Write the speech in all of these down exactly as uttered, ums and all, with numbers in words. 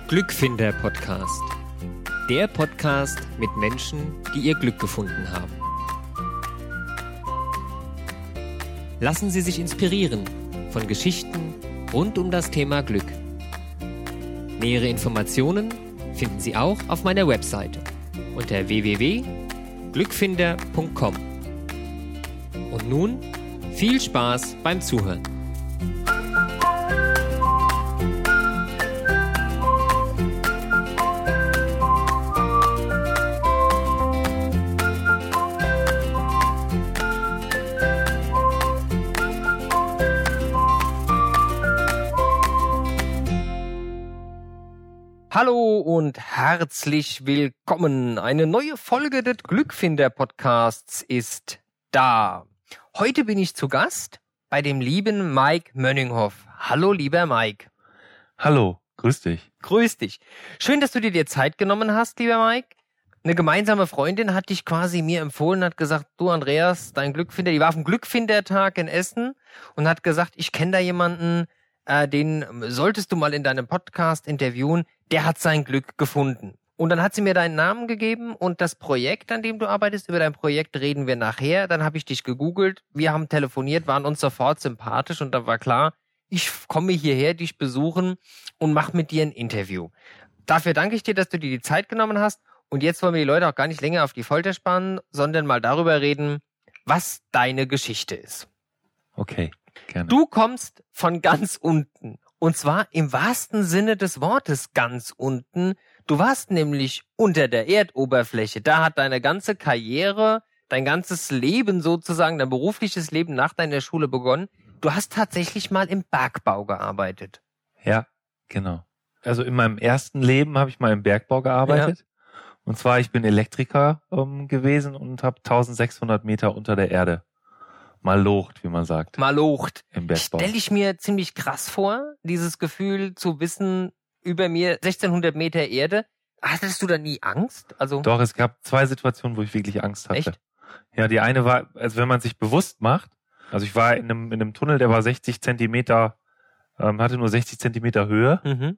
Glückfinder-Podcast. Der Podcast mit Menschen, die ihr Glück gefunden haben. Lassen Sie sich inspirieren von Geschichten rund um das Thema Glück. Nähere Informationen finden Sie auch auf meiner Webseite unter w w w punkt glückfinder punkt com. Und nun viel Spaß beim Zuhören. Hallo und herzlich willkommen. Eine neue Folge des Glückfinder-Podcasts ist da. Heute bin ich zu Gast bei dem lieben Mike Mönninghoff. Hallo, lieber Mike. Hallo, grüß dich. Grüß dich. Schön, dass du dir die Zeit genommen hast, lieber Mike. Eine gemeinsame Freundin hat dich quasi mir empfohlen, hat gesagt, du Andreas, dein Glückfinder, die war auf dem Glückfindertag in Essen und hat gesagt, ich kenne da jemanden, äh, den solltest du mal in deinem Podcast interviewen, der hat sein Glück gefunden. Und dann hat sie mir deinen Namen gegeben und das Projekt, an dem du arbeitest, über dein Projekt reden wir nachher. Dann habe ich dich gegoogelt, wir haben telefoniert, waren uns sofort sympathisch und dann war klar, ich komme hierher, dich besuchen und mache mit dir ein Interview. Dafür danke ich dir, dass du dir die Zeit genommen hast und jetzt wollen wir die Leute auch gar nicht länger auf die Folter spannen, sondern mal darüber reden, was deine Geschichte ist. Okay, gerne. Du kommst von ganz unten. Und zwar im wahrsten Sinne des Wortes ganz unten. Du warst nämlich unter der Erdoberfläche. Da hat deine ganze Karriere, dein ganzes Leben sozusagen, dein berufliches Leben nach deiner Schule begonnen. Du hast tatsächlich mal im Bergbau gearbeitet. Ja, genau. Also in meinem ersten Leben habe ich mal im Bergbau gearbeitet. Ja. Und zwar, ich bin Elektriker ähm, gewesen und habe eintausendsechshundert Meter unter der Erde malocht, wie man sagt. Malocht. Im Bergbau. Stelle ich mir ziemlich krass vor, dieses Gefühl zu wissen, über mir sechzehnhundert Meter Erde. Hattest du da nie Angst? Also Doch, es gab zwei Situationen, wo ich wirklich Angst hatte. Echt? Ja, die eine war, also wenn man sich bewusst macht, also ich war in einem, in einem Tunnel, der war sechzig Zentimeter, ähm, hatte nur sechzig Zentimeter Höhe. Mhm.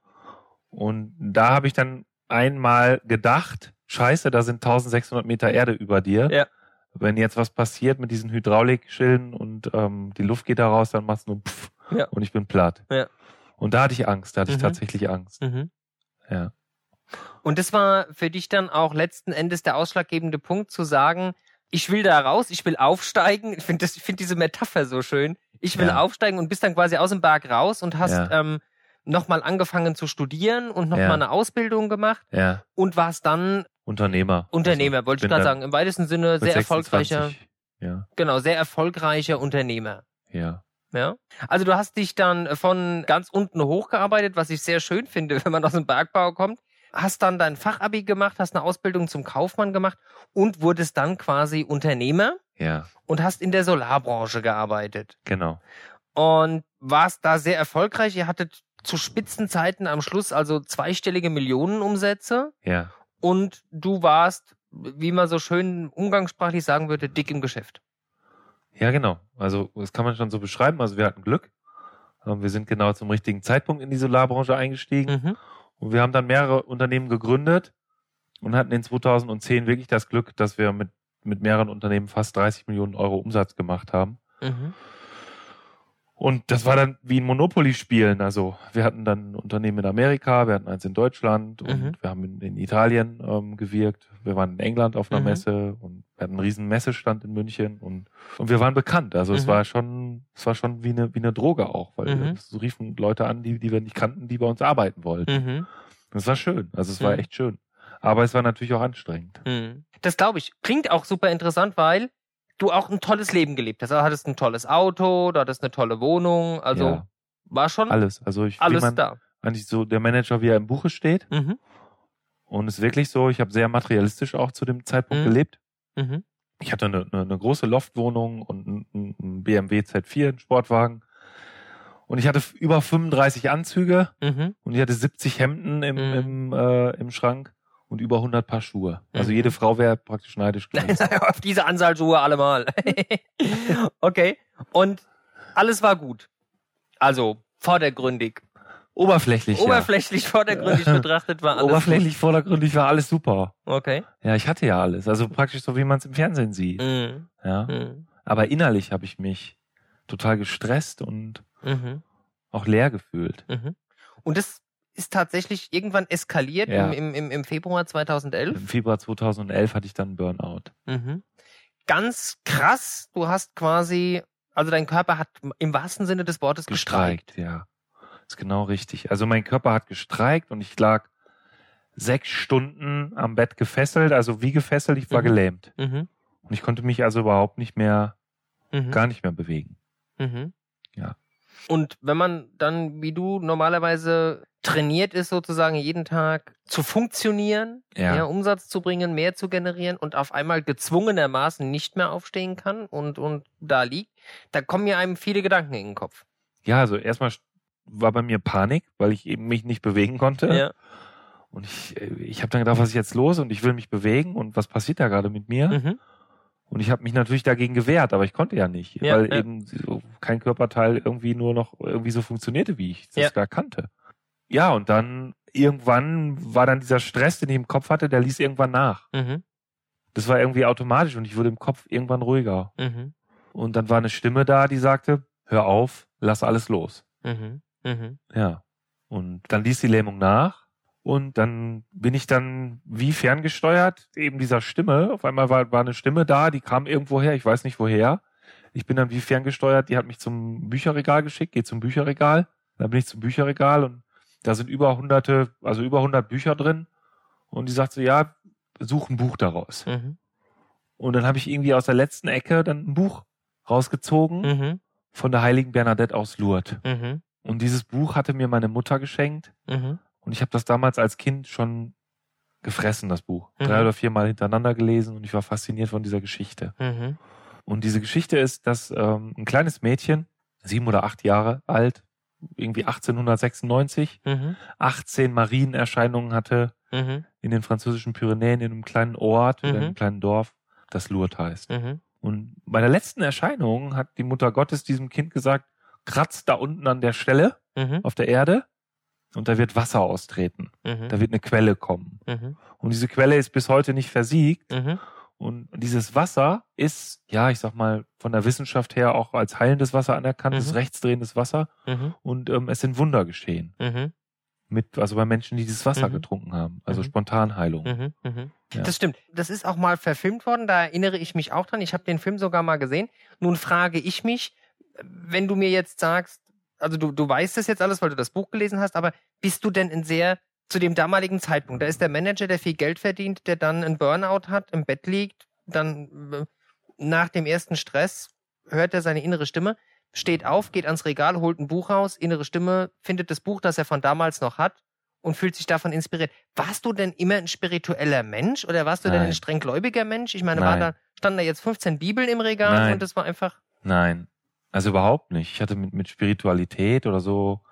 Und da habe ich dann einmal gedacht, scheiße, da sind eintausendsechshundert Meter Erde über dir. Ja. Wenn jetzt was passiert mit diesen Hydraulikschilden und ähm, die Luft geht da raus, dann machst du nur pff ja. und ich bin platt. Ja. Und da hatte ich Angst, da hatte mhm. ich tatsächlich Angst. Mhm. Ja. Und das war für dich dann auch letzten Endes der ausschlaggebende Punkt zu sagen, ich will da raus, ich will aufsteigen. Ich finde ich finde diese Metapher so schön. Ich will ja. aufsteigen und bist dann quasi aus dem Berg raus und hast ja. ähm, nochmal angefangen zu studieren und nochmal ja. eine Ausbildung gemacht ja. und warst dann Unternehmer. Unternehmer, also, wollte ich gerade sagen. Im weitesten Sinne sehr erfolgreicher. Ja. Genau, sehr erfolgreicher Unternehmer. Ja. Ja. Also du hast dich dann von ganz unten hochgearbeitet, was ich sehr schön finde, wenn man aus dem Bergbau kommt. Hast dann dein Fachabi gemacht, hast eine Ausbildung zum Kaufmann gemacht und wurdest dann quasi Unternehmer. Ja. Und hast in der Solarbranche gearbeitet. Genau. Und warst da sehr erfolgreich. Ihr hattet zu Spitzenzeiten am Schluss also zweistellige Millionenumsätze. Ja. Und du warst, wie man so schön umgangssprachlich sagen würde, dick im Geschäft. Ja, genau. Also das kann man schon so beschreiben. Also wir hatten Glück. Wir sind genau zum richtigen Zeitpunkt in die Solarbranche eingestiegen. Mhm. Und wir haben dann mehrere Unternehmen gegründet und hatten in zweitausendzehn wirklich das Glück, dass wir mit, mit mehreren Unternehmen fast dreißig Millionen Euro Umsatz gemacht haben. Mhm. Und das war dann wie ein Monopoly-Spielen. Also wir hatten dann ein Unternehmen in Amerika, wir hatten eins in Deutschland und Mhm. wir haben in, in Italien ähm, gewirkt. Wir waren in England auf einer Mhm. Messe und wir hatten einen riesen Messestand in München und, und wir waren bekannt. Also es Mhm. war schon, es war schon wie eine, wie eine Droge auch, weil Mhm. wir, so riefen Leute an, die, die wir nicht kannten, die bei uns arbeiten wollten. Mhm. Das war schön. Also es war Mhm. echt schön. Aber es war natürlich auch anstrengend. Mhm. Das glaube ich. Klingt auch super interessant, weil du auch ein tolles Leben gelebt hast. Du hattest ein tolles Auto, du hattest eine tolle Wohnung. Also Ja. war schon Alles. Also ich, alles wie man da. eigentlich so der Manager, wie er im Buche steht. Mhm. Und es ist wirklich so, ich habe sehr materialistisch auch zu dem Zeitpunkt Mhm. gelebt. Mhm. Ich hatte eine, eine, eine große Loftwohnung und einen, einen B M W Z vier, einen Sportwagen. Und ich hatte über fünfunddreißig Anzüge Mhm. und ich hatte siebzig Hemden im, Mhm. im, äh, im Schrank und über hundert Paar Schuhe. Also Mhm. jede Frau wäre praktisch neidisch gewesen. Auf diese Anzahl Schuhe allemal. Okay. Und alles war gut. Also vordergründig. Oberflächlich, Oberflächlich, vordergründig betrachtet war ja. alles Oberflächlich, vordergründig war alles super. Okay. Ja, ich hatte ja alles. Also praktisch so, wie man es im Fernsehen sieht. Mhm. Ja. Mhm. Aber innerlich habe ich mich total gestresst und Mhm. auch leer gefühlt. Mhm. Und das ist tatsächlich irgendwann eskaliert Ja. im, im, im Februar zweitausendelf. Im Februar zweitausendelf hatte ich dann einen Burnout. Mhm. Ganz krass, du hast quasi, also dein Körper hat im wahrsten Sinne des Wortes gestreikt. Gestreikt, ja. Ist genau richtig. Also mein Körper hat gestreikt und ich lag sechs Stunden am Bett gefesselt, also wie gefesselt, ich war Mhm. gelähmt. Mhm. Und ich konnte mich also überhaupt nicht mehr, Mhm. gar nicht mehr bewegen. Mhm. Ja. Und wenn man dann, wie du normalerweise trainiert ist, sozusagen jeden Tag zu funktionieren, Ja. mehr Umsatz zu bringen, mehr zu generieren und auf einmal gezwungenermaßen nicht mehr aufstehen kann und, und da liegt, da kommen ja einem viele Gedanken in den Kopf. Ja, also erstmal war bei mir Panik, weil ich eben mich nicht bewegen konnte. Ja. Und ich, ich habe dann gedacht, was ist jetzt los? Und ich will mich bewegen und was passiert da gerade mit mir? Mhm. Und ich habe mich natürlich dagegen gewehrt, aber ich konnte ja nicht, Ja, weil ja. eben so kein Körperteil irgendwie nur noch irgendwie so funktionierte, wie ich das Ja. da kannte. Ja, und dann irgendwann war dann dieser Stress, den ich im Kopf hatte, der ließ irgendwann nach. Mhm. Das war irgendwie automatisch und ich wurde im Kopf irgendwann ruhiger. Mhm. Und dann war eine Stimme da, die sagte, hör auf, lass alles los. Mhm. Mhm. Ja. Und dann ließ die Lähmung nach und dann bin ich dann wie ferngesteuert, eben dieser Stimme. Auf einmal war, war eine Stimme da, die kam irgendwo her, ich weiß nicht woher. Ich bin dann wie ferngesteuert, die hat mich zum Bücherregal geschickt, geh zum Bücherregal. Dann bin ich zum Bücherregal und da sind über hunderte, also über hundert Bücher drin. Und die sagt so, ja, such ein Buch daraus. Mhm. Und dann habe ich irgendwie aus der letzten Ecke dann ein Buch rausgezogen Mhm. von der heiligen Bernadette aus Lourdes. Mhm. Und dieses Buch hatte mir meine Mutter geschenkt. Mhm. Und ich habe das damals als Kind schon gefressen, das Buch. Mhm. Drei oder viermal hintereinander gelesen und ich war fasziniert von dieser Geschichte. Mhm. Und diese Geschichte ist, dass ähm, ein kleines Mädchen, sieben oder acht Jahre alt, irgendwie achtzehnhundertsechsundneunzig, Mhm. achtzehn Marienerscheinungen hatte Mhm. in den französischen Pyrenäen, in einem kleinen Ort, oder in Mhm. einem kleinen Dorf, das Lourdes heißt. Mhm. Und bei der letzten Erscheinung hat die Mutter Gottes diesem Kind gesagt, kratzt da unten an der Stelle Mhm. auf der Erde und da wird Wasser austreten. Mhm. Da wird eine Quelle kommen. Mhm. Und diese Quelle ist bis heute nicht versiegt. Mhm. Und dieses Wasser ist, ja, ich sag mal, von der Wissenschaft her auch als heilendes Wasser anerkannt, Mhm. ist rechtsdrehendes Wasser. Mhm. Und ähm, es sind Wunder geschehen. Mhm. Mit, also bei Menschen, die dieses Wasser Mhm. getrunken haben. Also Mhm. Spontanheilung. Mhm. Mhm. Ja. Das stimmt. Das ist auch mal verfilmt worden, da erinnere ich mich auch dran. Ich habe den Film sogar mal gesehen. Nun frage ich mich, wenn du mir jetzt sagst, also du, du weißt das jetzt alles, weil du das Buch gelesen hast, aber bist du denn in sehr, zu dem damaligen Zeitpunkt, da ist der Manager, der viel Geld verdient, der dann einen Burnout hat, im Bett liegt, dann äh, nach dem ersten Stress hört er seine innere Stimme, steht auf, geht ans Regal, holt ein Buch raus, innere Stimme findet das Buch, das er von damals noch hat und fühlt sich davon inspiriert. Warst du denn immer ein spiritueller Mensch oder warst du denn Nein. ein strenggläubiger Mensch? Ich meine, war Nein. da, standen da jetzt fünfzehn Bibeln im Regal Nein. und das war einfach... Nein, also überhaupt nicht. Ich hatte mit, mit Spiritualität oder so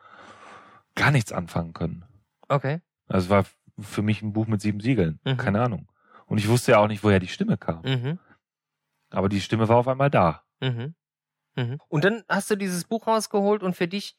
gar nichts anfangen können. Okay. Also es war für mich ein Buch mit sieben Siegeln. Mhm. Keine Ahnung. Und ich wusste ja auch nicht, woher die Stimme kam. Mhm. Aber die Stimme war auf einmal da. Mhm. Mhm. Und dann hast du dieses Buch rausgeholt und für dich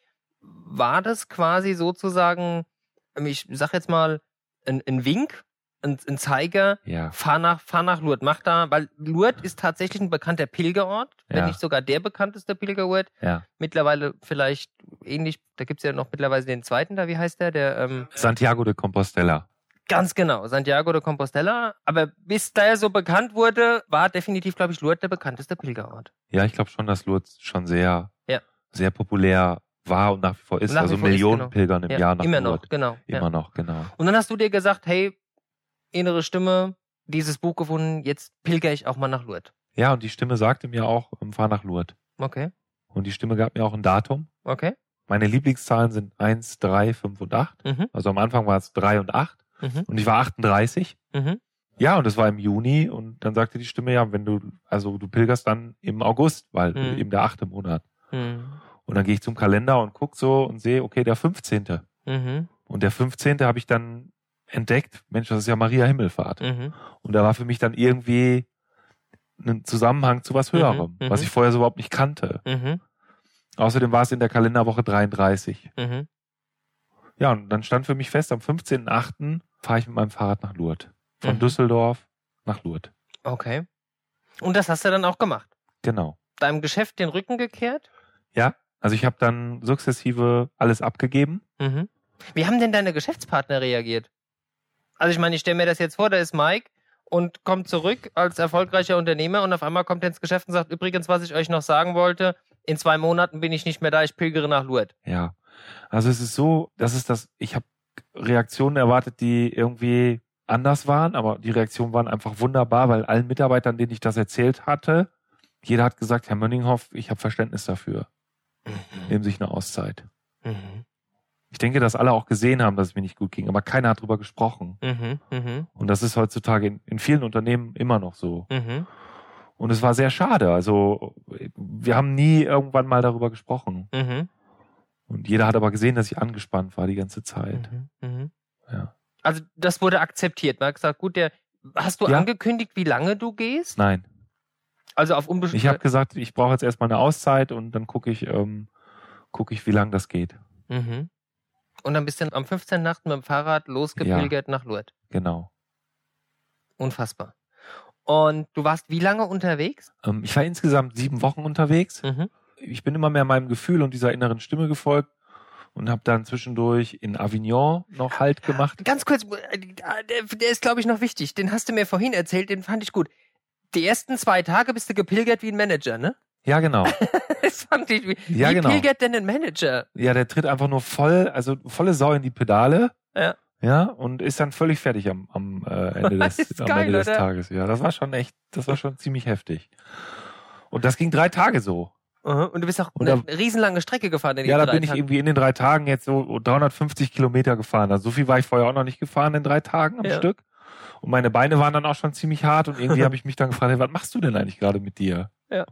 war das quasi sozusagen, ich sag jetzt mal, ein, ein Wink, ein, ein Zeiger, Ja. fahr nach, fahr nach Lourdes, mach da, weil Lourdes ist tatsächlich ein bekannter Pilgerort, wenn Ja. nicht sogar der bekannteste Pilgerort. Ja. Mittlerweile vielleicht ähnlich, da gibt's ja noch mittlerweile den zweiten da, wie heißt der? Der, ähm, Santiago de Compostela. ganz genau, Santiago de Compostela. Aber bis der so bekannt wurde, war definitiv, glaube ich, Lourdes der bekannteste Pilgerort. Ja, ich glaube schon, dass Lourdes schon sehr, Ja. sehr populär war und nach wie vor ist. Nach wie also vor ist, Millionen genau. Pilgern im Ja, Jahr nach immer Lourdes. noch, genau. Immer Ja. noch, genau. Und dann hast du dir gesagt, hey, innere Stimme, dieses Buch gefunden, jetzt pilger ich auch mal nach Lourdes. Ja, und die Stimme sagte mir auch, ähm, fahr nach Lourdes. Okay, Und die Stimme gab mir auch ein Datum. okay. Meine Lieblingszahlen sind eins, drei, fünf und acht. Mhm, Also am Anfang war es drei und acht. mhm, Und ich war achtunddreißig. mhm, Ja, und es war im Juni. Und dann sagte die Stimme, ja, wenn du, also du pilgerst dann im August, weil Mhm. eben der achte Monat. mhm, Und dann gehe ich zum Kalender und guck so und sehe, okay, der fünfzehnte. mhm, Und der fünfzehnte habe ich dann entdeckt, Mensch, das ist ja Maria Himmelfahrt. mhm, Und da war für mich dann irgendwie ein Zusammenhang zu was Höherem, Mhm, was mhm. ich vorher so überhaupt nicht kannte. mhm, Außerdem war es in der Kalenderwoche dreiunddreißig. mhm, Ja, und dann stand für mich fest, am fünfzehnten achten fahre ich mit meinem Fahrrad nach Lourdes. Von Mhm. Düsseldorf nach Lourdes. Okay. Und das hast du dann auch gemacht? Genau. Deinem Geschäft den Rücken gekehrt? Ja, also ich habe dann sukzessive alles abgegeben. Mhm. Wie haben denn deine Geschäftspartner reagiert? Also ich meine, ich stelle mir das jetzt vor, da ist Mike und kommt zurück als erfolgreicher Unternehmer und auf einmal kommt er ins Geschäft und sagt, übrigens, was ich euch noch sagen wollte, in zwei Monaten bin ich nicht mehr da, ich pilgere nach Lourdes. Ja, also es ist so, das ist das, ich habe Reaktionen erwartet, die irgendwie anders waren, aber die Reaktionen waren einfach wunderbar, weil allen Mitarbeitern, denen ich das erzählt hatte, jeder hat gesagt, Herr Mönninghoff, ich habe Verständnis dafür. Mhm. Nehmen Sie sich eine Auszeit. Mhm. Ich denke, dass alle auch gesehen haben, dass es mir nicht gut ging, aber keiner hat drüber gesprochen. Mhm. Mhm. Und das ist heutzutage in, in vielen Unternehmen immer noch so. Mhm. Und es war sehr schade. Also wir haben nie irgendwann mal darüber gesprochen. Mhm. Und jeder hat aber gesehen, dass ich angespannt war die ganze Zeit. Mhm. Mhm. Ja. Also das wurde akzeptiert. Man hat gesagt, gut, der, hast du Ja. angekündigt, wie lange du gehst? Nein. Also auf unbestimmte Ich habe gesagt, ich brauche jetzt erstmal eine Auszeit und dann gucke ich, ähm, gucke ich, wie lange das geht. Mhm. Und dann bist du am fünfzehnten achten mit dem Fahrrad losgepilgert nach Lourdes. Genau. Unfassbar. Und du warst wie lange unterwegs? Ähm, ich war insgesamt sieben Wochen unterwegs. Mhm. Ich bin immer mehr meinem Gefühl und dieser inneren Stimme gefolgt und habe dann zwischendurch in Avignon noch Halt gemacht. Ganz kurz, äh, der, der ist, glaube ich, noch wichtig. Den hast du mir vorhin erzählt, den fand ich gut. Die ersten zwei Tage bist du gepilgert wie ein Manager, ne? Ja, genau. Das fand ich, wie, Ja, wie genau. pilgert denn ein Manager? Ja, der tritt einfach nur voll, also volle Sau in die Pedale. Ja. Ja, und ist dann völlig fertig am, am äh, Ende des, Das ist am geil, Ende des oder? Tages. Ja, das war schon echt, das war schon ziemlich heftig. Und das ging drei Tage so. Mhm. Und du bist auch Und eine da- riesenlange Strecke gefahren in den Ja, da drei bin ich Tagen. irgendwie in den drei Tagen jetzt so dreihundertfünfzig Kilometer gefahren. Also so viel war ich vorher auch noch nicht gefahren in drei Tagen am Ja. Stück. Und meine Beine waren dann auch schon ziemlich hart und irgendwie habe ich mich dann gefragt, hey, was machst du denn eigentlich gerade mit dir? Ja.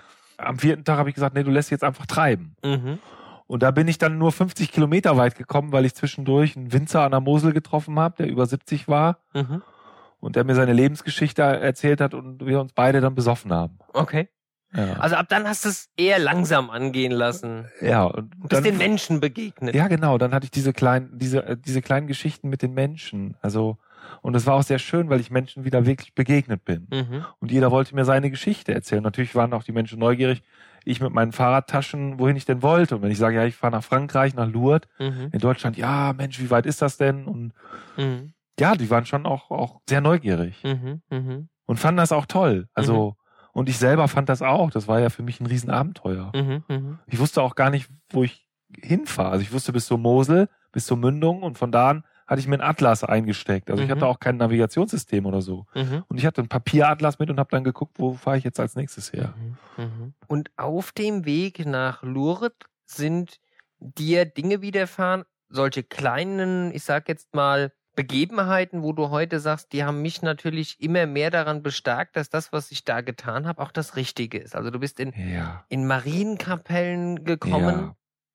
Am vierten Tag habe ich gesagt, nee, du lässt jetzt einfach treiben. Mhm. Und da bin ich dann nur fünfzig Kilometer weit gekommen, weil ich zwischendurch einen Winzer an der Mosel getroffen habe, der über siebzig war Mhm. und der mir seine Lebensgeschichte erzählt hat und wir uns beide dann besoffen haben. Okay. Ja, Also ab dann hast du es eher langsam angehen lassen. ja und Du bist dann, den Menschen begegnet. ja genau, dann hatte ich diese kleinen, diese, äh, diese kleinen Geschichten mit den Menschen. Also und es war auch sehr schön, weil ich Menschen wieder wirklich begegnet bin. Mhm. Und jeder wollte mir seine Geschichte erzählen. Natürlich waren auch die Menschen neugierig. Ich mit meinen Fahrradtaschen, wohin ich denn wollte. Und wenn ich sage, ja, ich fahre nach Frankreich, nach Lourdes, Mhm. in Deutschland, ja, Mensch, wie weit ist das denn? Und Mhm. ja, die waren schon auch, auch sehr neugierig Mhm. Mhm. und fanden das auch toll. Also, und ich selber fand das auch. Das war ja für mich ein Riesenabenteuer. Mhm. Mhm. Ich wusste auch gar nicht, wo ich hinfahre. Also ich wusste bis zur Mosel, bis zur Mündung und von da an hatte ich mir einen Atlas eingesteckt. Also ich Mhm. hatte auch kein Navigationssystem oder so. Mhm. Und ich hatte einen Papieratlas mit und habe dann geguckt, wo fahre ich jetzt als nächstes her. Mhm. Und auf dem Weg nach Lourdes sind dir Dinge widerfahren, solche kleinen, ich sag jetzt mal, Begebenheiten, wo du heute sagst, die haben mich natürlich immer mehr daran bestärkt, dass das, was ich da getan habe, auch das Richtige ist. Also du bist in, Ja. in Marienkapellen gekommen Ja.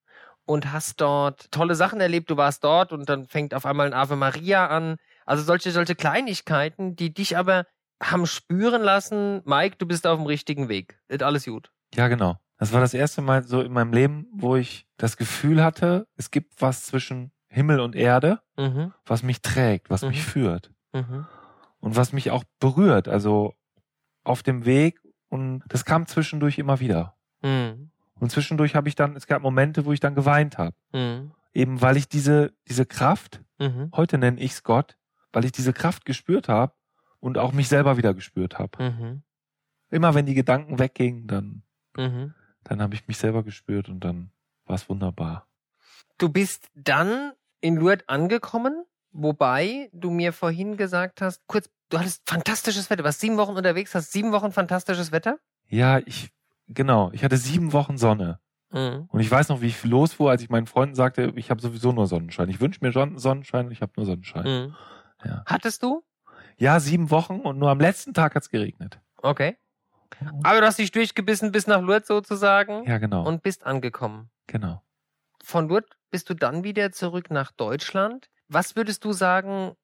und hast dort tolle Sachen erlebt. Du warst dort und dann fängt auf einmal ein Ave Maria an. Also solche, solche Kleinigkeiten, die dich aber haben spüren lassen, Mike, du bist auf dem richtigen Weg. Ist alles gut. Ja, genau. Das war das erste Mal so in meinem Leben, wo ich das Gefühl hatte, es gibt was zwischen Himmel und Erde, Mhm. was mich trägt, was Mhm. mich führt Mhm. und was mich auch berührt, also auf dem Weg. Und das kam zwischendurch immer wieder. Mhm. Und zwischendurch habe ich dann, es gab Momente, wo ich dann geweint habe. Mhm. Eben weil ich diese, diese Kraft, Mhm. heute nenne ich es Gott, weil ich diese Kraft gespürt habe und auch mich selber wieder gespürt habe. Mhm. Immer wenn die Gedanken weggingen, dann, Mhm. dann habe ich mich selber gespürt und dann war es wunderbar. Du bist dann in Lourdes angekommen, wobei du mir vorhin gesagt hast, kurz, du hattest fantastisches Wetter, warst sieben Wochen unterwegs, hast sieben Wochen fantastisches Wetter? Ja, ich, genau, ich hatte sieben Wochen Sonne. Mhm. Und ich weiß noch, wie ich losfuhr, als ich meinen Freunden sagte, ich habe sowieso nur Sonnenschein. Ich wünsche mir schon Sonnenschein und ich habe nur Sonnenschein. Mhm. Ja. Hattest du? Ja, sieben Wochen und nur am letzten Tag hat's geregnet. Okay. Aber du hast dich durchgebissen bis nach Lourdes sozusagen Ja, genau. und bist angekommen. genau. Von Lourdes bist du dann wieder zurück nach Deutschland. Was würdest du sagen,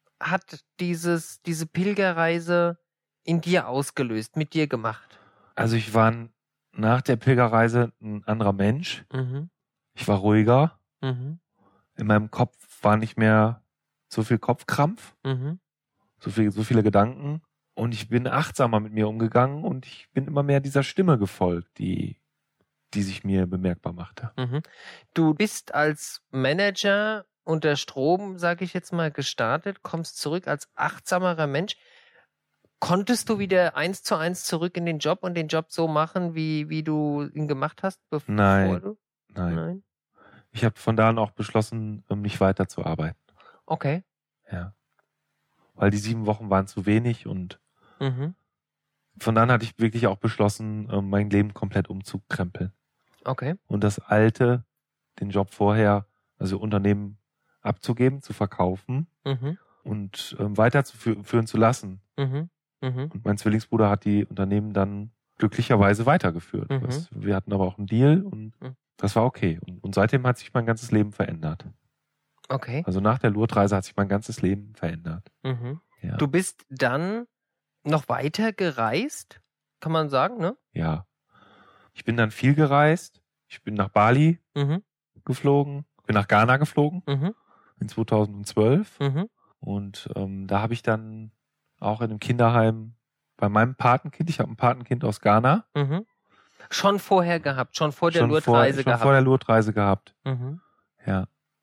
hat dieses, diese Pilgerreise in dir ausgelöst, mit dir gemacht? Also ich war nach der Pilgerreise ein anderer Mensch. Mhm. Ich war ruhiger. Mhm. in meinem Kopf war nicht mehr so viel Kopfkrampf, Mhm. so viel, so viele Gedanken. Und ich bin achtsamer mit mir umgegangen und ich bin immer mehr dieser Stimme gefolgt, die, die sich mir bemerkbar machte. Mhm. Du bist als Manager unter Strom, sage ich jetzt mal, gestartet, kommst zurück als achtsamerer Mensch. Konntest du wieder eins zu eins zurück in den Job und den Job so machen, wie, wie du ihn gemacht hast, bevor Nein. du? Nein. Nein. Ich habe von da an auch beschlossen, um nicht weiterzuarbeiten. Okay. Ja. Weil die sieben Wochen waren zu wenig und Mhm. von da an hatte ich wirklich auch beschlossen, ähm, mein Leben komplett umzukrempeln. Okay. Und das Alte, den Job vorher, also Unternehmen abzugeben, zu verkaufen Mhm. und ähm, weiterzuführen zu lassen. Mhm. Mhm. Und mein Zwillingsbruder hat die Unternehmen dann glücklicherweise weitergeführt. Mhm. Das, wir hatten aber auch einen Deal und Mhm. das war okay. Und, und seitdem hat sich mein ganzes Leben verändert. Okay. Also nach der Lourdes-Reise hat sich mein ganzes Leben verändert. Mhm. Ja. Du bist dann noch weiter gereist, kann man sagen, ne? Ja. Ich bin dann viel gereist. Ich bin nach Bali Mhm. geflogen, bin nach Ghana geflogen Mhm. in zweitausendzwölf. Mhm. Und ähm, da habe ich dann auch in einem Kinderheim bei meinem Patenkind, ich habe ein Patenkind aus Ghana, Mhm. Schon vorher gehabt, schon vor der schon, vor, Lourdes-Reise schon gehabt. vor der Lourdes-Reise gehabt. Mhm. Ja.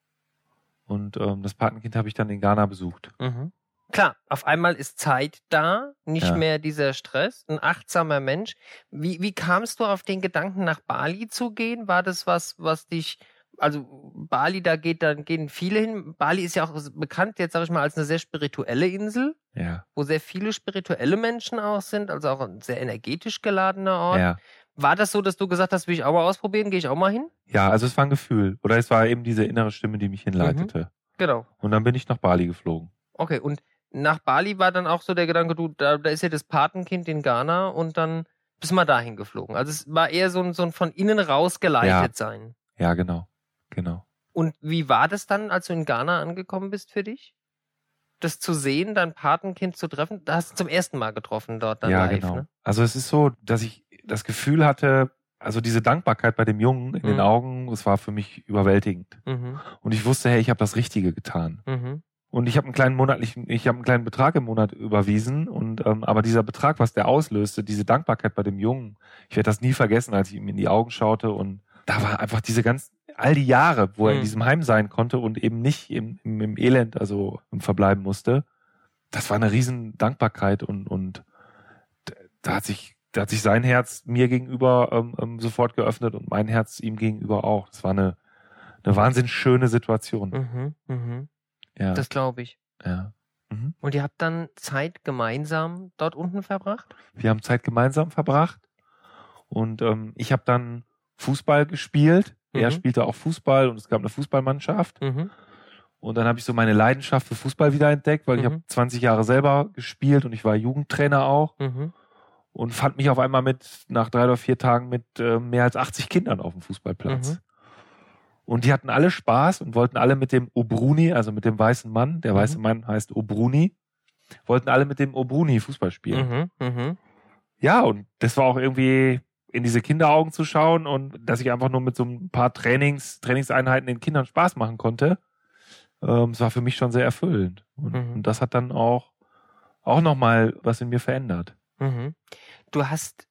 Und ähm, das Patenkind habe ich dann in Ghana besucht. Mhm. Klar, auf einmal ist Zeit da, nicht Ja. mehr dieser Stress, ein achtsamer Mensch. Wie, wie kamst du auf den Gedanken, nach Bali zu gehen? War das was, was dich, also Bali, da geht, dann gehen viele hin. Bali ist ja auch bekannt, jetzt sage ich mal, als eine sehr spirituelle Insel, Ja. wo sehr viele spirituelle Menschen auch sind, also auch ein sehr energetisch geladener Ort. Ja. War das so, dass du gesagt hast, will ich auch mal ausprobieren, gehe ich auch mal hin? Ja, also es war ein Gefühl. Oder es war eben diese innere Stimme, die mich hinleitete. Genau. Und dann bin ich nach Bali geflogen. Okay, und nach Bali war dann auch so der Gedanke, du, da, da ist ja das Patenkind in Ghana und dann bist du mal dahin geflogen. Also es war eher so ein, so ein von innen raus geleitet Ja. sein. Ja, genau. Genau. Und wie war das dann, als du in Ghana angekommen bist für dich? Das zu sehen, dein Patenkind zu treffen? Da hast du zum ersten Mal getroffen dort dann Ja, live, genau. ne? Also es ist so, dass ich das Gefühl hatte, also diese Dankbarkeit bei dem Jungen in Mhm. den Augen, das war für mich überwältigend. Mhm, Und ich wusste, hey, ich habe das Richtige getan. mhm, Und ich habe einen kleinen monatlichen, ich habe einen kleinen Betrag im Monat überwiesen und ähm, aber dieser Betrag, was der auslöste, diese Dankbarkeit bei dem Jungen, ich werde das nie vergessen, als ich ihm in die Augen schaute und da war einfach diese ganzen, all die Jahre, wo er Mhm. in diesem Heim sein konnte und eben nicht im, im, im Elend, also verbleiben musste. Das war eine riesen Dankbarkeit und und da hat sich, da hat sich sein Herz mir gegenüber ähm, ähm, sofort geöffnet und mein Herz ihm gegenüber auch. Das war eine eine wahnsinnig schöne Situation. mhm, mhm. Ja, Das glaube ich. ja. Mhm. Und ihr habt dann Zeit gemeinsam dort unten verbracht? Wir haben Zeit gemeinsam verbracht und ähm, ich habe dann Fußball gespielt. Er Mhm. spielte auch Fußball und es gab eine Fußballmannschaft. Mhm, Und dann habe ich so meine Leidenschaft für Fußball wiederentdeckt, weil ich Mhm. habe zwanzig Jahre selber gespielt und ich war Jugendtrainer auch mhm, und fand mich auf einmal mit nach drei oder vier Tagen mit äh, mehr als achtzig Kindern auf dem Fußballplatz. Mhm. Und die hatten alle Spaß und wollten alle mit dem Obruni, also mit dem weißen Mann, der Mhm. weiße Mann heißt Obruni, wollten alle mit dem Obruni Fußball spielen. mhm, mhm. Ja, und das war auch irgendwie in diese Kinderaugen zu schauen und dass ich einfach nur mit so ein paar Trainings, Trainingseinheiten den Kindern Spaß machen konnte, ähm, das war für mich schon sehr erfüllend. Und, Mhm. und das hat dann auch, auch nochmal was in mir verändert. Mhm. Du hast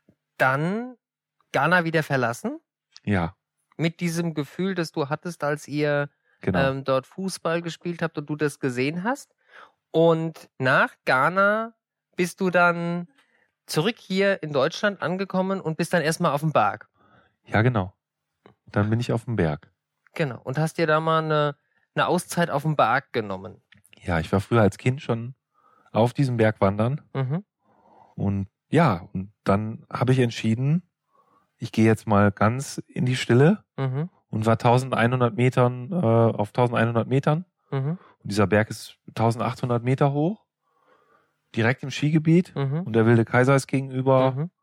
dann Ghana wieder verlassen Ja, mit diesem Gefühl, das du hattest, als ihr genau. ähm, dort Fußball gespielt habt und du das gesehen hast. Und nach Ghana bist du dann zurück hier in Deutschland angekommen und bist dann erstmal auf dem Berg. Ja, genau. Dann bin ich auf dem Berg. Genau. Und hast dir da mal eine, eine Auszeit auf dem Berg genommen. Ja, ich war früher als Kind schon auf diesem Berg wandern. Mhm. Und ja, und dann habe ich entschieden, ich gehe jetzt mal ganz in die Stille Mhm. und war eintausendeinhundert Metern, äh, auf eintausendeinhundert Metern. Mhm. Und dieser Berg ist eintausendachthundert Meter hoch, direkt im Skigebiet. Mhm. Und der Wilde Kaiser ist gegenüber. Mhm.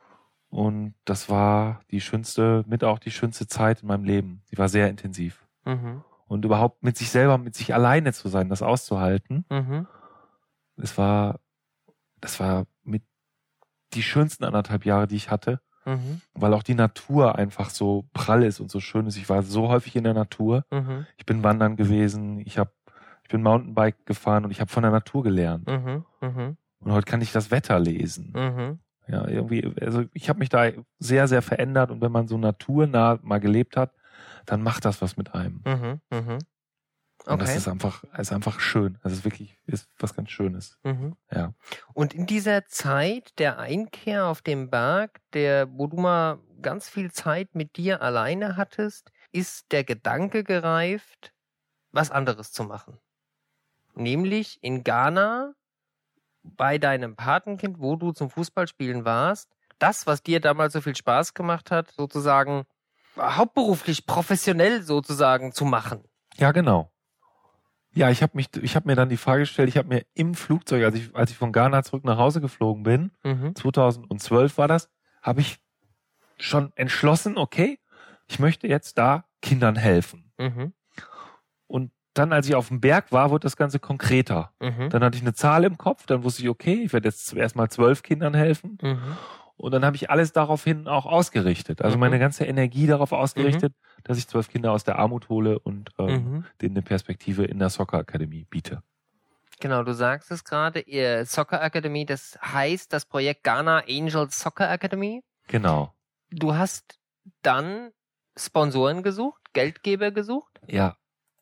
Und das war die schönste, mit auch die schönste Zeit in meinem Leben. Die war sehr intensiv. Mhm. Und überhaupt mit sich selber, mit sich alleine zu sein, das auszuhalten, Mhm. es war, das war mit die schönsten anderthalb Jahre, die ich hatte. Mhm. weil auch die Natur einfach so prall ist und so schön ist. Ich war so häufig in der Natur. Mhm. Ich bin wandern gewesen, ich habe ich bin Mountainbike gefahren und ich habe von der Natur gelernt. Mhm. Mhm. Und heute kann ich das Wetter lesen. Mhm. Ja, irgendwie, also ich habe mich da sehr, sehr verändert und wenn man so naturnah mal gelebt hat, dann macht das was mit einem. Mhm. Mhm. Und das Okay. ist einfach, ist einfach schön. Das ist wirklich, ist was ganz Schönes. Mhm. Ja. Und in dieser Zeit der Einkehr auf dem Berg, der, wo du mal ganz viel Zeit mit dir alleine hattest, ist der Gedanke gereift, was anderes zu machen. Nämlich in Ghana bei deinem Patenkind, wo du zum Fußballspielen warst, das, was dir damals so viel Spaß gemacht hat, sozusagen hauptberuflich, professionell sozusagen zu machen. Ja, genau. Ja, ich habe mich, ich habe mir dann die Frage gestellt, ich habe mir im Flugzeug, als ich, als ich von Ghana zurück nach Hause geflogen bin, Mhm. zweitausendzwölf war das, habe ich schon entschlossen, okay, ich möchte jetzt da Kindern helfen. Mhm. Und dann, als ich auf dem Berg war, wurde das Ganze konkreter. Mhm. Dann hatte ich eine Zahl im Kopf, dann wusste ich, okay, ich werde jetzt erst mal zwölf Kindern helfen. Mhm. Und dann habe ich alles daraufhin auch ausgerichtet. Also Mhm. meine ganze Energie darauf ausgerichtet, dass ich zwölf Kinder aus der Armut hole und ähm, Mhm. denen eine Perspektive in der Soccer Academy biete. Genau, du sagst es gerade, ihr Soccer Academy, das heißt das Projekt Ghana Angels Soccer Academy. Genau. Du hast dann Sponsoren gesucht, Geldgeber gesucht Ja,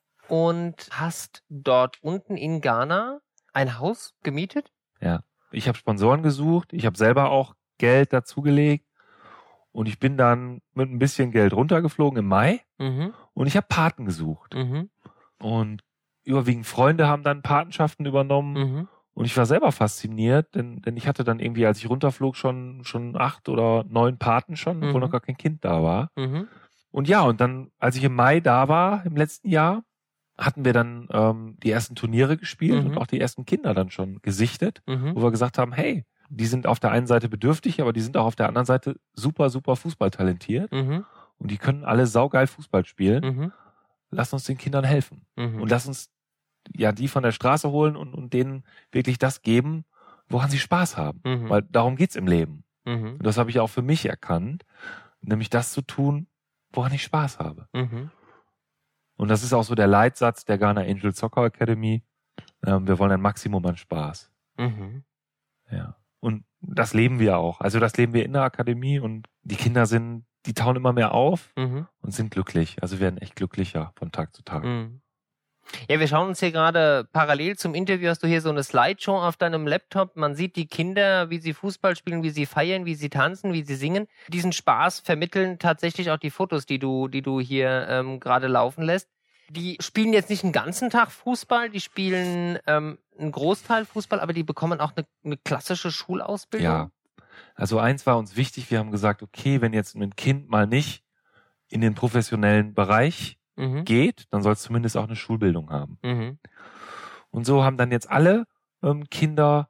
und hast dort unten in Ghana ein Haus gemietet. ja. Ich habe Sponsoren gesucht, ich habe selber auch Geld dazugelegt und ich bin dann mit ein bisschen Geld runtergeflogen im Mai Mhm. und ich habe Paten gesucht. Mhm. Und überwiegend Freunde haben dann Patenschaften übernommen Mhm. und ich war selber fasziniert, denn, denn ich hatte dann irgendwie, als ich runterflog, schon schon acht oder neun Paten schon, obwohl Mhm. noch gar kein Kind da war. Mhm. Und ja, und dann, als ich im Mai da war, im letzten Jahr, hatten wir dann ähm, die ersten Turniere gespielt Mhm. und auch die ersten Kinder dann schon gesichtet, Mhm. wo wir gesagt haben, hey, die sind auf der einen Seite bedürftig, aber die sind auch auf der anderen Seite super, super fußballtalentiert Mhm. und die können alle saugeil Fußball spielen. Mhm. Lass uns den Kindern helfen Mhm. und lass uns ja die von der Straße holen und, und denen wirklich das geben, woran sie Spaß haben. Mhm. Weil darum geht's im Leben. Mhm. Und das habe ich auch für mich erkannt, nämlich das zu tun, woran ich Spaß habe. Mhm. Und das ist auch so der Leitsatz der Ghana Angel Soccer Academy. Ähm, wir wollen ein Maximum an Spaß. Mhm. Ja. Und das leben wir auch. Also das leben wir in der Akademie und die Kinder sind, die tauen immer mehr auf Mhm. und sind glücklich. Also werden echt glücklicher von Tag zu Tag. Mhm. Ja, wir schauen uns hier gerade parallel zum Interview, hast du hier so eine Slideshow auf deinem Laptop. Man sieht die Kinder, wie sie Fußball spielen, wie sie feiern, wie sie tanzen, wie sie singen. Diesen Spaß vermitteln tatsächlich auch die Fotos, die du, die du hier ähm, gerade laufen lässt. Die spielen jetzt nicht den ganzen Tag Fußball, die spielen ähm, einen Großteil Fußball, aber die bekommen auch eine, eine klassische Schulausbildung. Ja. Also eins war uns wichtig, wir haben gesagt, okay, wenn jetzt ein Kind mal nicht in den professionellen Bereich Mhm. geht, dann soll es zumindest auch eine Schulbildung haben. Mhm. Und so haben dann jetzt alle ähm, Kinder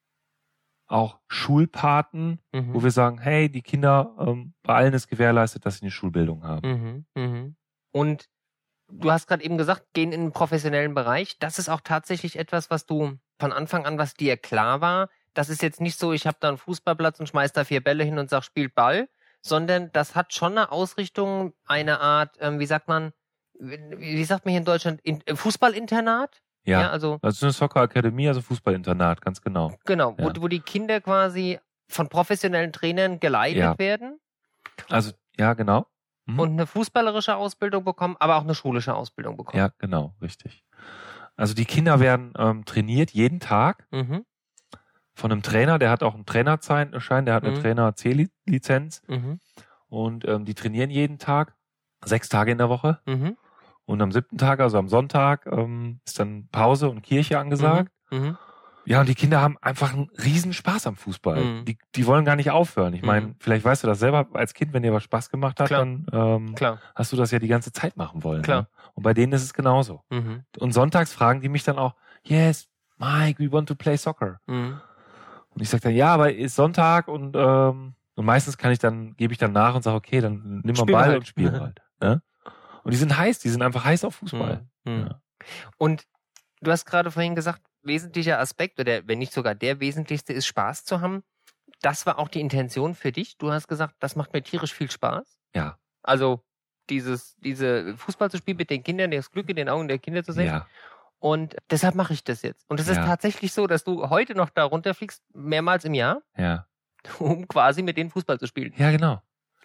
auch Schulpaten, Mhm. wo wir sagen, hey, die Kinder, ähm, bei allen ist gewährleistet, dass sie eine Schulbildung haben. Mhm. Mhm. Und du hast gerade eben gesagt, gehen in den professionellen Bereich. Das ist auch tatsächlich etwas, was du von Anfang an, was dir klar war. Das ist jetzt nicht so, ich habe da einen Fußballplatz und schmeiß da vier Bälle hin und sag, spielt Ball, sondern das hat schon eine Ausrichtung, eine Art, ähm, wie sagt man, wie, wie sagt man hier in Deutschland, in, äh, Fußballinternat? Ja, Ja, also das ist eine Soccer-Akademie, also Fußballinternat, ganz genau. genau, wo, Ja. wo die Kinder quasi von professionellen Trainern geleitet Ja. werden Also, ja, genau. Mhm. und eine fußballerische Ausbildung bekommen, aber auch eine schulische Ausbildung bekommen. Ja, genau, richtig. Also die Kinder werden ähm, trainiert jeden Tag Mhm. von einem Trainer, der hat auch einen Trainerschein, der hat eine Mhm. Trainer-C-Lizenz Mhm. und ähm, die trainieren jeden Tag, sechs Tage in der Woche. Mhm. Und am siebten Tag, also am Sonntag, ähm, ist dann Pause und Kirche angesagt. Mhm. Ja, und die Kinder haben einfach einen riesen Spaß am Fußball. Mhm. Die, die wollen gar nicht aufhören. Ich meine, Mhm. vielleicht weißt du das selber als Kind, wenn dir was Spaß gemacht hat, Klar. dann ähm, Klar. hast du das ja die ganze Zeit machen wollen. Klar. Ne? Und bei denen ist es genauso. Mhm. Und sonntags fragen die mich dann auch, yes, Mike, we want to play soccer. Mhm. Und ich sage dann, ja, aber ist Sonntag und ähm, und meistens kann ich dann, gebe ich dann nach und sage, okay, dann nimm mal Spiel Ball halt. und spiel halt. Ne? Und die sind heiß, die sind einfach heiß auf Fußball. Mhm. Mhm. Ja. Und du hast gerade vorhin gesagt, wesentlicher Aspekt oder wenn nicht sogar der wesentlichste ist Spaß zu haben. das war auch die Intention für dich. Du hast gesagt, das macht mir tierisch viel Spaß. Ja. Also dieses, diese Fußball zu spielen mit den Kindern, das Glück in den Augen der Kinder zu sehen. Ja. Und deshalb mache ich das jetzt. Und es ist Ja. tatsächlich so, dass du heute noch da runterfliegst, mehrmals im Jahr, Ja. um quasi mit denen Fußball zu spielen. Ja, genau.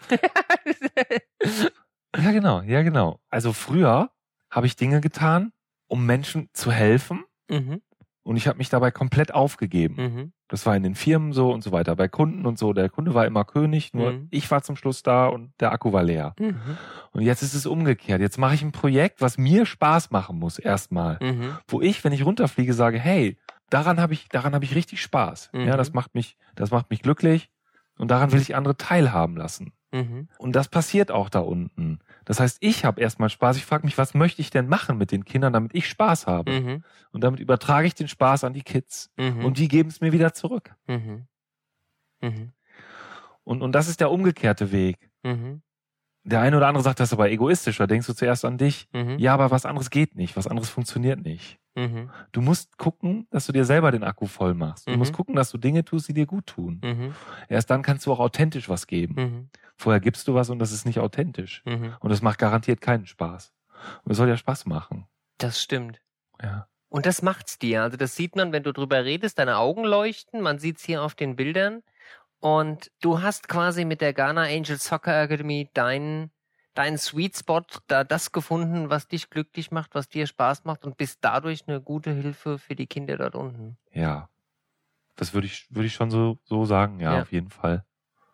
Ja, genau. Ja, genau. Also früher habe ich Dinge getan, um Menschen zu helfen. mhm. Und ich habe mich dabei komplett aufgegeben. Mhm. Das war in den Firmen so und so weiter. Bei Kunden und so. Der Kunde war immer König, nur Mhm. ich war zum Schluss da und der Akku war leer. Mhm. Und jetzt ist es umgekehrt. Jetzt mache ich ein Projekt, was mir Spaß machen muss erstmal. Mhm. Wo ich, wenn ich runterfliege, sage, hey, daran habe ich, daran habe ich richtig Spaß. Mhm. Ja, das macht mich, das macht mich glücklich. Und daran will ich andere teilhaben lassen. Mhm. Und das passiert auch da unten. Das heißt, ich habe erstmal Spaß. Ich frage mich, was möchte ich denn machen mit den Kindern, damit ich Spaß habe? Mhm. Und damit übertrage ich den Spaß an die Kids. Mhm. Und die geben es mir wieder zurück. Mhm. Mhm. Und, und das ist der umgekehrte Weg. Mhm. Der eine oder andere sagt, das ist aber egoistisch. Da denkst du zuerst an dich. Mhm. Ja, aber was anderes geht nicht. Was anderes funktioniert nicht. Mhm. Du musst gucken, dass du dir selber den Akku voll machst. Du Mhm. musst gucken, dass du Dinge tust, die dir gut tun. Mhm. Erst dann kannst du auch authentisch was geben. Mhm. Vorher gibst du was und das ist nicht authentisch. Mhm. Und das macht garantiert keinen Spaß. Und es soll ja Spaß machen. Das stimmt. Ja. Und das macht's dir. Also das sieht man, wenn du drüber redest, deine Augen leuchten. Man sieht's hier auf den Bildern. Und du hast quasi mit der Ghana Angel Soccer Academy deinen deinen Sweet Spot, da das gefunden, was dich glücklich macht, was dir Spaß macht und bist dadurch eine gute Hilfe für die Kinder dort unten. Ja. Das würde ich, würde ich schon so, so sagen. Ja, Ja. auf jeden Fall.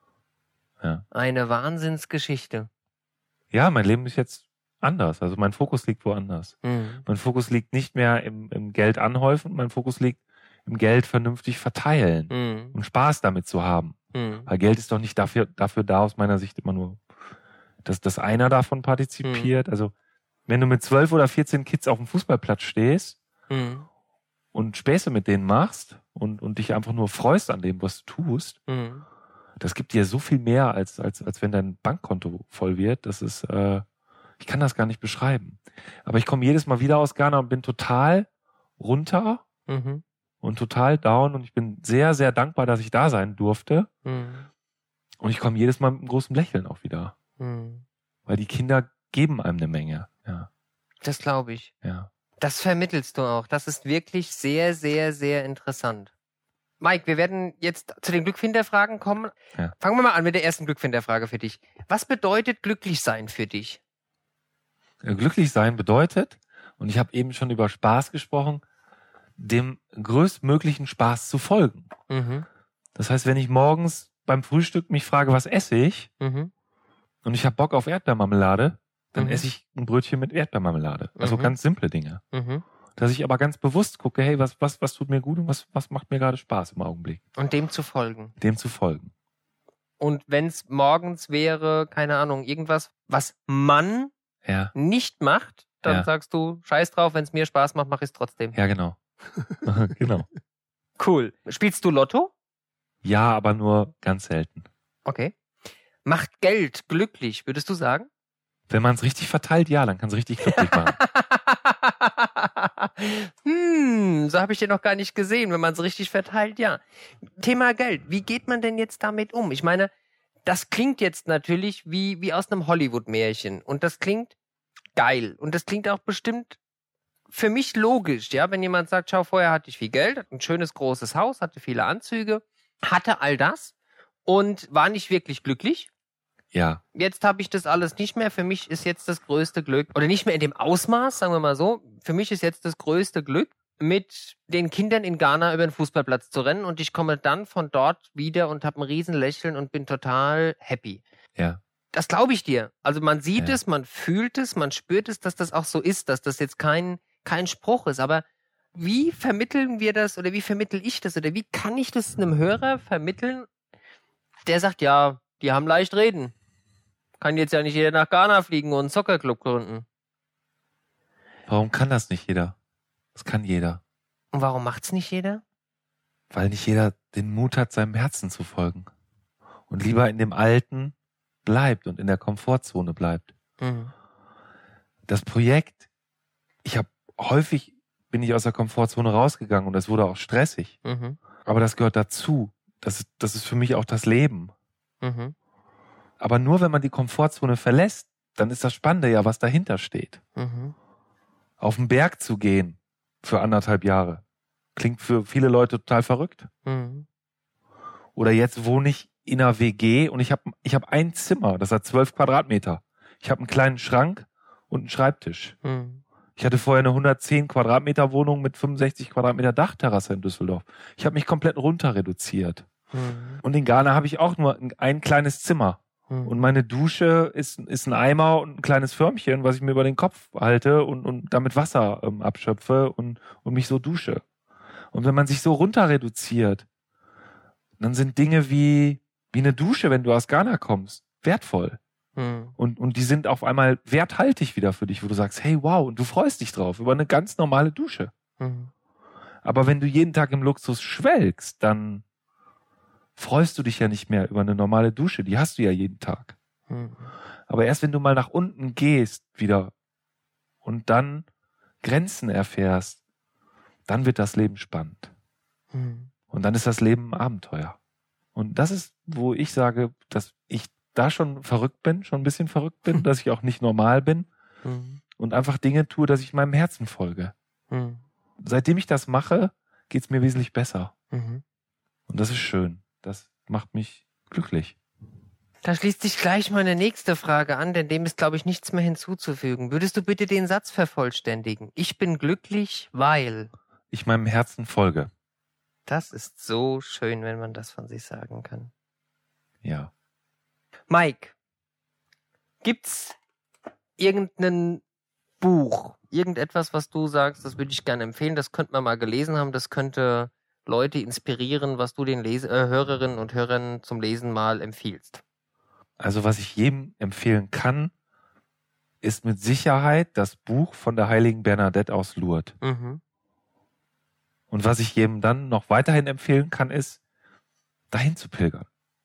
Ja. Eine Wahnsinnsgeschichte. Ja, mein Leben ist jetzt anders. Also mein Fokus liegt woanders. Mhm. Mein Fokus liegt nicht mehr im, im Geld anhäufen. Mein Fokus liegt im Geld vernünftig verteilen Mhm. und Spaß damit zu haben. Mhm. Weil Geld ist doch nicht dafür, dafür da aus meiner Sicht immer nur, dass, dass einer davon partizipiert. Also wenn du mit zwölf oder vierzehn Kids auf dem Fußballplatz stehst Mhm. und Späße mit denen machst und, und dich einfach nur freust an dem, was du tust, Mhm. das gibt dir so viel mehr, als, als, als wenn dein Bankkonto voll wird. Das ist, äh, ich kann das gar nicht beschreiben. Aber ich komme jedes Mal wieder aus Ghana und bin total runter Mhm. und total down und ich bin sehr, sehr dankbar, dass ich da sein durfte. Mhm. Und ich komme jedes Mal mit einem großen Lächeln auch wieder. Mhm. Weil die Kinder geben einem eine Menge. Ja, Das glaube ich. ja. Das vermittelst du auch. Das ist wirklich sehr, sehr, sehr interessant. Mike, wir werden jetzt zu den Glückfinderfragen kommen. Ja. Fangen wir mal an mit der ersten Glückfinderfrage für dich. Was bedeutet glücklich sein für dich? Glücklich sein bedeutet, und ich habe eben schon über Spaß gesprochen, dem größtmöglichen Spaß zu folgen. Mhm. Das heißt, wenn ich morgens beim Frühstück mich frage, was esse ich, Mhm. und ich habe Bock auf Erdbeermarmelade, dann Mhm. esse ich ein Brötchen mit Erdbeermarmelade. Also Mhm. ganz simple Dinge. Mhm. Dass ich aber ganz bewusst gucke, hey, was, was, was tut mir gut und was, was macht mir gerade Spaß im Augenblick. Und dem zu folgen. Dem zu folgen. Und wenn es morgens wäre, keine Ahnung, irgendwas, was man Ja, nicht macht, dann Ja. sagst du, scheiß drauf, wenn es mir Spaß macht, mache ich es trotzdem. ja, genau. Genau. Cool. Spielst du Lotto? Ja, aber nur ganz selten. Okay. Macht Geld glücklich, würdest du sagen? Wenn man es richtig verteilt, ja, dann kann es richtig glücklich machen. hm, so habe ich den noch gar nicht gesehen, wenn man es richtig verteilt, ja. Thema Geld, wie geht man denn jetzt damit um? Ich meine, das klingt jetzt natürlich wie, wie aus einem Hollywood-Märchen und das klingt geil und das klingt auch bestimmt für mich logisch, ja, wenn jemand sagt, schau, vorher hatte ich viel Geld, hatte ein schönes großes Haus, hatte viele Anzüge, hatte all das und war nicht wirklich glücklich. Ja, Jetzt habe ich das alles nicht mehr. Für mich ist jetzt das größte Glück, oder nicht mehr in dem Ausmaß, sagen wir mal so, für mich ist jetzt das größte Glück, mit den Kindern in Ghana über den Fußballplatz zu rennen und ich komme dann von dort wieder und habe ein riesen Lächeln und bin total happy. ja. Das glaube ich dir. Also man sieht Ja. es, man fühlt es, man spürt es, dass das auch so ist, dass das jetzt kein, kein Spruch ist. Aber wie vermitteln wir das oder wie vermittel ich das oder wie kann ich das einem Hörer vermitteln, der sagt, ja, die haben leicht reden. Kann jetzt ja nicht jeder nach Ghana fliegen und einen Soccerclub gründen. Warum kann das nicht jeder? Das kann jeder. Und warum macht's nicht jeder? Weil nicht jeder den Mut hat, seinem Herzen zu folgen. Und lieber in dem Alten bleibt und in der Komfortzone bleibt. Mhm. Das Projekt, ich habe häufig bin ich aus der Komfortzone rausgegangen und es wurde auch stressig. Mhm. Aber das gehört dazu. das ist, das ist für mich auch das Leben. Mhm. Aber nur wenn man die Komfortzone verlässt, dann ist das Spannende ja, was dahinter steht. Mhm. Auf den Berg zu gehen für anderthalb Jahre klingt für viele Leute total verrückt. Mhm. Oder jetzt wohne ich in einer W G und ich habe ich hab ein Zimmer, das hat zwölf Quadratmeter. Ich habe einen kleinen Schrank und einen Schreibtisch. Mhm. Ich hatte vorher eine hundertzehn Quadratmeter Wohnung mit fünfundsechzig Quadratmeter Dachterrasse in Düsseldorf. Ich habe mich komplett runter reduziert. Mhm. Und in Ghana habe ich auch nur ein, ein kleines Zimmer. Mhm. Und meine Dusche ist, ist ein Eimer und ein kleines Förmchen, was ich mir über den Kopf halte und, und damit Wasser ähm, abschöpfe und, und mich so dusche. Und wenn man sich so runter reduziert, dann sind Dinge wie, wie eine Dusche, wenn du aus Ghana kommst, wertvoll. Mhm. Und, und die sind auf einmal werthaltig wieder für dich, wo du sagst, hey, wow, und du freust dich drauf über eine ganz normale Dusche. Mhm. Aber wenn du jeden Tag im Luxus schwelgst, dann freust du dich ja nicht mehr über eine normale Dusche. Die hast du ja jeden Tag. Mhm. Aber erst wenn du mal nach unten gehst wieder und dann Grenzen erfährst, dann wird das Leben spannend. Mhm. Und dann ist das Leben ein Abenteuer. Und das ist, wo ich sage, dass ich da schon verrückt bin, schon ein bisschen verrückt bin, dass ich auch nicht normal bin Mhm. und einfach Dinge tue, dass ich meinem Herzen folge. Mhm. Seitdem ich das mache, geht's mir wesentlich besser. Mhm. Und das ist schön. Das macht mich glücklich. Da schließt sich gleich meine nächste Frage an, denn dem ist, glaube ich, nichts mehr hinzuzufügen. Würdest du bitte den Satz vervollständigen? Ich bin glücklich, weil... Ich meinem Herzen folge. Das ist so schön, wenn man das von sich sagen kann. Ja. Mike, gibt's irgendein Buch, irgendetwas, was du sagst, das würde ich gerne empfehlen, das könnte man mal gelesen haben, das könnte Leute inspirieren, was du den Lese- äh, Hörerinnen und Hörern zum Lesen mal empfiehlst? Also was ich jedem empfehlen kann, ist mit Sicherheit das Buch von der heiligen Bernadette aus Lourdes. Mhm. Und was ich jedem dann noch weiterhin empfehlen kann, ist, dahin zu pilgern.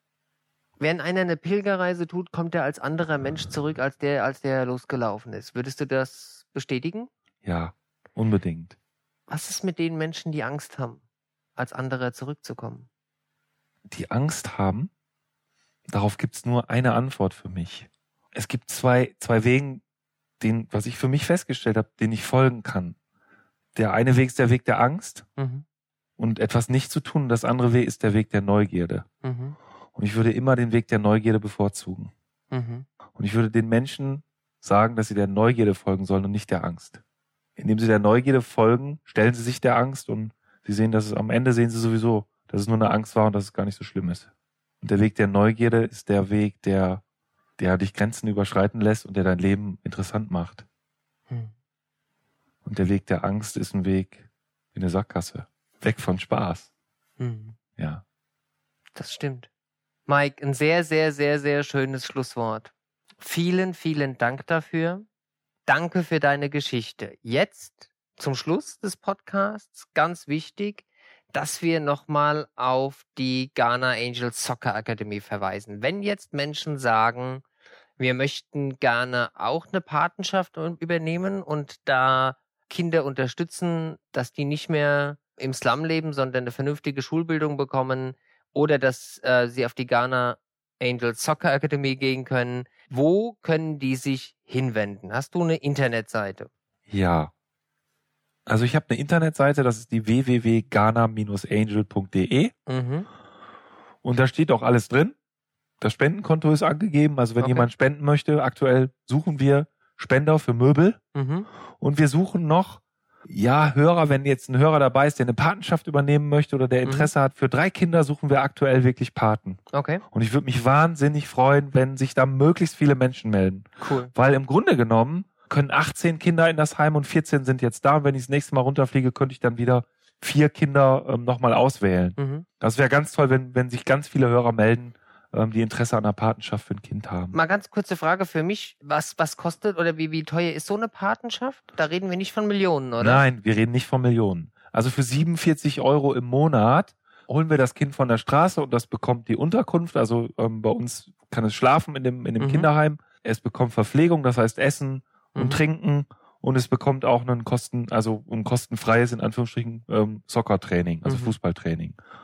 Wenn einer eine Pilgerreise tut, kommt er als anderer Mensch zurück, als der, als der losgelaufen ist. Würdest du das bestätigen? Ja, unbedingt. Was ist mit den Menschen, die Angst haben, als anderer zurückzukommen? Die Angst haben, darauf gibt's nur eine Antwort für mich. Es gibt zwei, zwei Wegen, den, was ich für mich festgestellt habe, den ich folgen kann. Der eine Weg ist der Weg der Angst Mhm. und etwas nicht zu tun. Das andere Weg ist der Weg der Neugierde. Mhm. Und ich würde immer den Weg der Neugierde bevorzugen. Mhm. Und ich würde den Menschen sagen, dass sie der Neugierde folgen sollen und nicht der Angst. Indem sie der Neugierde folgen, stellen sie sich der Angst und sie sehen, dass es am Ende sehen sie sowieso, dass es nur eine Angst war und dass es gar nicht so schlimm ist. Und der Weg der Neugierde ist der Weg, der, der dich Grenzen überschreiten lässt und der dein Leben interessant macht. Mhm. Und der Weg der Angst ist ein Weg in eine Sackgasse. Weg von Spaß. Mhm. Ja. Das stimmt. Mike, ein sehr, sehr, sehr, sehr schönes Schlusswort. Vielen, vielen Dank dafür. Danke für deine Geschichte. Jetzt zum Schluss des Podcasts ganz wichtig, dass wir nochmal auf die Ghana Angels Soccer Academy verweisen. Wenn jetzt Menschen sagen, wir möchten gerne auch eine Patenschaft übernehmen und da Kinder unterstützen, dass die nicht mehr im Slum leben, sondern eine vernünftige Schulbildung bekommen oder dass äh, sie auf die Ghana Angels Soccer Academy gehen können. Wo können die sich hinwenden? Hast du eine Internetseite? Ja. Also ich habe eine Internetseite, das ist die w w w punkt ghana Bindestrich angel punkt d e Mhm. und da steht auch alles drin. Das Spendenkonto ist angegeben, also wenn Okay. jemand spenden möchte, aktuell suchen wir Spender für Möbel Mhm. und wir suchen noch, ja, Hörer, wenn jetzt ein Hörer dabei ist, der eine Patenschaft übernehmen möchte oder der Interesse hat, für drei Kinder suchen wir aktuell wirklich Paten. Okay, Und ich würde mich wahnsinnig freuen, wenn sich da möglichst viele Menschen melden. cool. Weil im Grunde genommen können achtzehn Kinder in das Heim und vierzehn sind jetzt da. Und wenn ich das nächste Mal runterfliege, könnte ich dann wieder vier Kinder ähm, nochmal auswählen. Mhm. Das wäre ganz toll, wenn, wenn sich ganz viele Hörer melden, ähm, die Interesse an einer Patenschaft für ein Kind haben. Mal ganz kurze Frage für mich. Was, was kostet oder wie, wie teuer ist so eine Patenschaft? Da reden wir nicht von Millionen, oder? Nein, wir reden nicht von Millionen. Also für siebenundvierzig Euro im Monat holen wir das Kind von der Straße und das bekommt die Unterkunft. Also ähm, bei uns kann es schlafen in dem, in dem Mhm. Kinderheim. Es bekommt Verpflegung, das heißt Essen und Mhm. Trinken. Und es bekommt auch einen Kosten, also ein kostenfreies, in Anführungsstrichen, ähm, Soccer-Training, also Mhm. Fußballtraining.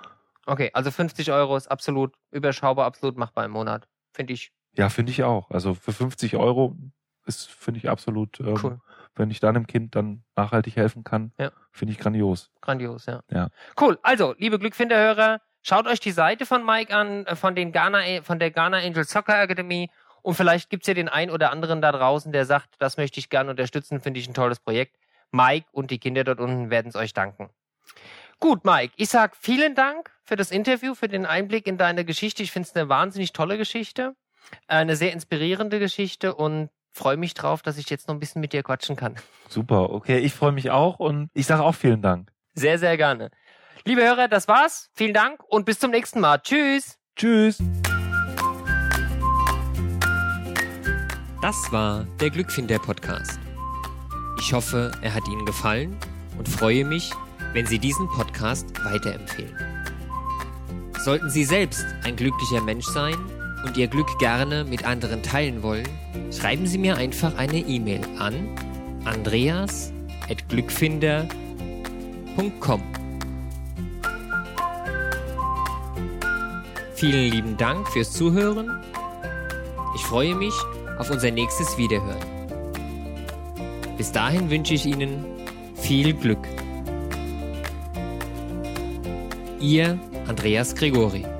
Okay, also fünfzig Euro ist absolut überschaubar, absolut machbar im Monat. Finde ich. Ja, finde ich auch. Also für fünfzig Euro ist, finde ich absolut, ähm, Cool. wenn ich dann dem Kind dann nachhaltig helfen kann, Ja. finde ich grandios. Grandios, ja. Ja. Cool. Also, liebe Glückfinderhörer, schaut euch die Seite von Mike an, äh, von den Ghana, von der Ghana Angel Soccer Academy. Und vielleicht gibt's ja den einen oder anderen da draußen, der sagt, das möchte ich gerne unterstützen, finde ich ein tolles Projekt. Mike und die Kinder dort unten werden es euch danken. Gut, Mike, ich sag vielen Dank für das Interview, für den Einblick in deine Geschichte. Ich finde es eine wahnsinnig tolle Geschichte, eine sehr inspirierende Geschichte und freue mich drauf, dass ich jetzt noch ein bisschen mit dir quatschen kann. Super, okay, ich freue mich auch und ich sage auch vielen Dank. Sehr, sehr gerne. Liebe Hörer, das war's. Vielen Dank und bis zum nächsten Mal. Tschüss. Tschüss. Das war der Glückfinder-Podcast. Ich hoffe, er hat Ihnen gefallen und freue mich, wenn Sie diesen Podcast weiterempfehlen. Sollten Sie selbst ein glücklicher Mensch sein und Ihr Glück gerne mit anderen teilen wollen, schreiben Sie mir einfach eine E-Mail an andreas at glückfinder punkt com. Vielen lieben Dank fürs Zuhören. Ich freue mich auf unser nächstes Wiederhören. Bis dahin wünsche ich Ihnen viel Glück. Ihr Andreas Gregori.